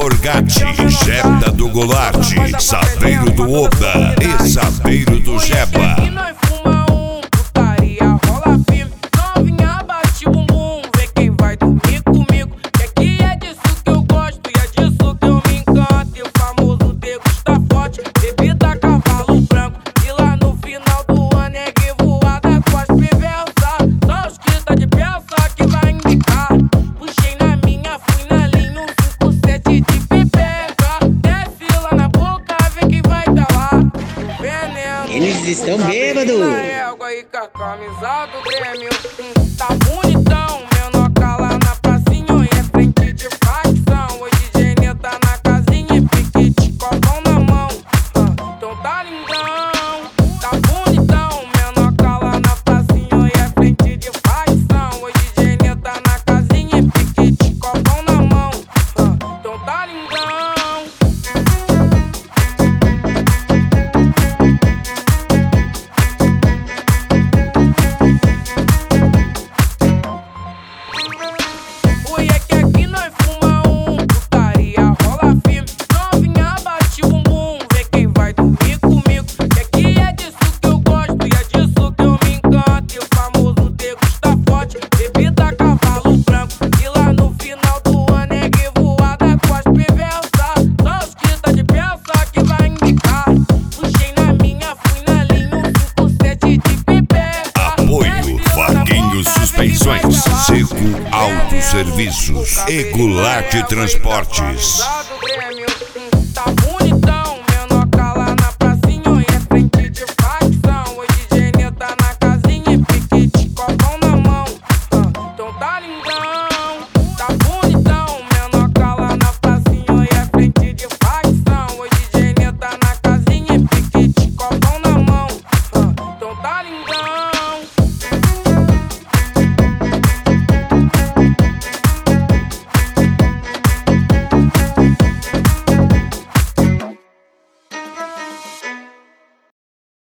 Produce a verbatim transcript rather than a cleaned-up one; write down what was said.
Morgatti, Jeba do Goulart, Sapeiro do Oba e Sapeiro do Jeba. Eles estão bêbados. Égua e com a camisa do Grêmio. Tá bonitão, menor cala na pracinha. E é frente de facção. Hoje D J tá na casinha e piquete, copão na mão. ah, Então tá lindão, tá bonitão, menor cala na pracinha. E é frente de facção. Hoje D J tá na casinha e piquete, copão na mão. ah, Então tá lindão. Suspensões, Seco Autosserviços e Goulart Transportes. Tá bonitão, menor cala na pracinha. E é frente de facção. Hoje D J tá na casinha e piquete, copão na mão. ah, Então tá lindão, tá bonitão, menor cala na pracinha. E é frente de facção. Hoje D J tá na casinha e piquete, copão na mão. ah, Então tá lindão.